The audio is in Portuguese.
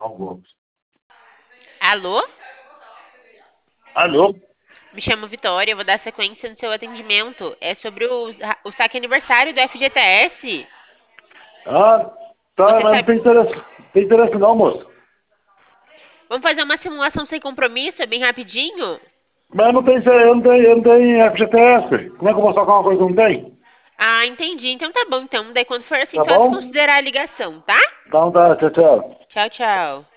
Alô? Alô? Alô? Me chamo Vitória, eu vou dar sequência no seu atendimento. É sobre o saque aniversário do FGTS. Ah, tá, Você mas não sabe. tem interesse não, moço. Vamos fazer uma simulação sem compromisso, é bem rapidinho? Mas eu não tenho FGTS. Como é que eu vou sacar uma coisa que não tem? Ah, entendi. Então tá bom, então. Daí quando for assim, Tá só bom? desconsiderar a ligação, tá? Então tá, tchau, tchau. Tchau, tchau.